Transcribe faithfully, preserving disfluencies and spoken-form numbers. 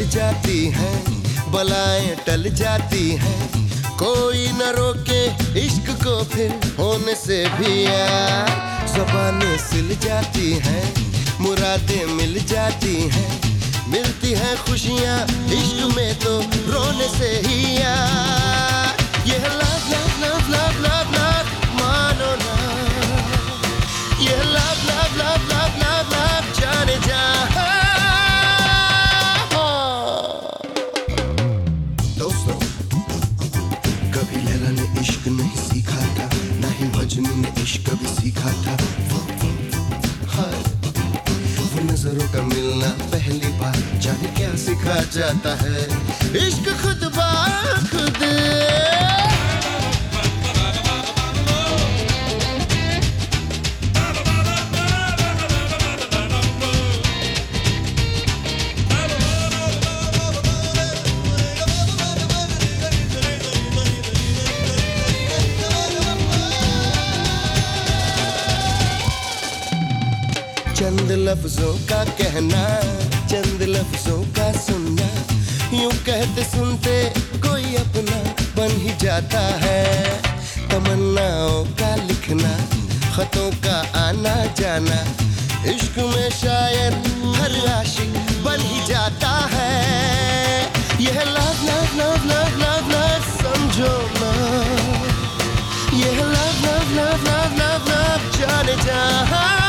जाती हैं, बलाएं टल जाती हैं, कोई न रोके इश्क को फिर होने से भी यार। ज़बानें सिल जाती हैं, मुरादें मिल जाती हैं, मिलती हैं खुशियाँ इश्क में तो रोने से ही यार। ये love love love love love love मानो ना, ये love love love love love love जाने जा। दोस्तों, कभी लैला ने इश्क नहीं सीखा था, ना ही मजनू ने इश्क कभी सीखा था। हाय, वो नजरों का मिलना पहली बार, जाने क्या सिखा जाता है इश्क खुद ब खुद। चंद लफ्जों का कहना, चंद लफ्जों का सुनना, यूं कहते सुनते कोई अपना बन ही जाता है। तमन्नाओं का लिखना, खतों का आना जाना, इश्क में शायद हर आशिक बन ही जाता है। यह love love love love love love समझो ना, यह love love love love love love जाने जा।